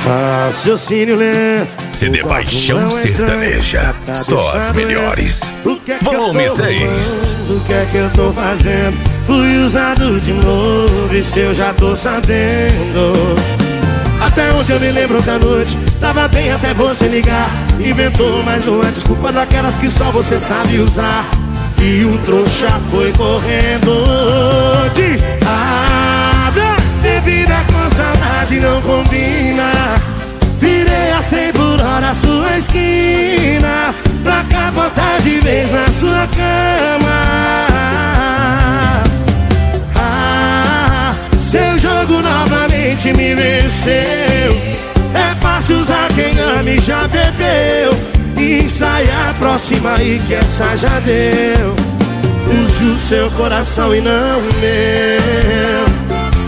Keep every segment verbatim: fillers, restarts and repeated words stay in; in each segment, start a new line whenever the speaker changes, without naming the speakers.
Raciocínio lento.
C D Paixão Sertaneja, só as melhores. Volume seis.
O que é que eu tô fazendo? Fui usado de novo, isso eu já tô sabendo. Até onde eu me lembro da noite, tava bem até você ligar. Inventou mais uma desculpa daquelas que só você sabe usar. E o trouxa foi correndo de água. Bebida com saudade não combina. Virei a cem por hora a sua esquina, pra capotar de vez na sua cama. Ah, seu jogo novamente me venceu. É fácil usar quem ama e já bebeu. Ensaia a próxima e que essa já deu. Use o seu coração e não o meu.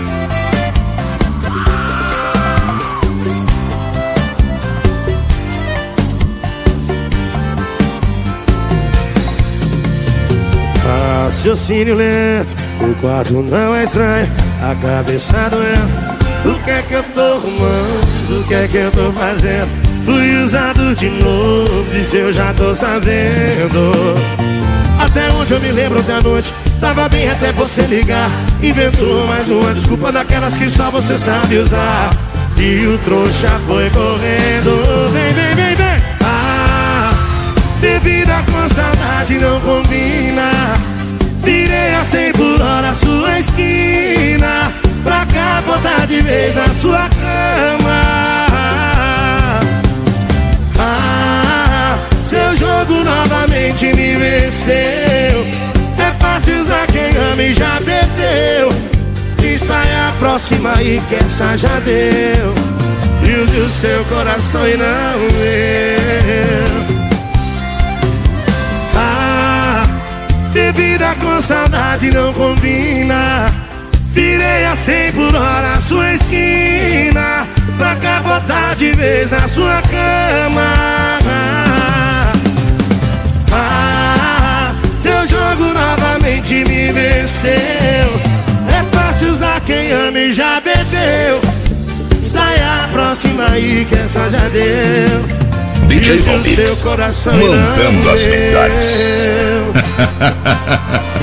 Raciocínio lento, o quarto não é estranho, a cabeça doendo. O que é que eu tô arrumando? O que é que eu tô fazendo? Fui usado de novo, isso eu já tô sabendo. Até onde eu me lembro da noite, tava bem até você ligar. Inventou mais uma desculpa daquelas que só você sabe usar. E o trouxa foi correndo. Vem, vem, vem, vem. Ah, bebida com saudade não combina. Virei a cem por hora a sua esquina, pra capotar de vez na sua cama. Ah, seu jogo novamente me venceu. É fácil usar quem ama e já bebeu. E sai a próxima e que essa já deu. E use o seu coração e não o meu. Bebida com saudade não combina. Virei a cem por hora a sua esquina, pra capotar de vez na sua cama. Ah, seu jogo novamente me venceu. É fácil usar quem ama e já bebeu. Sai a próxima e que essa já deu.
D J Valmix, mandando as melhores.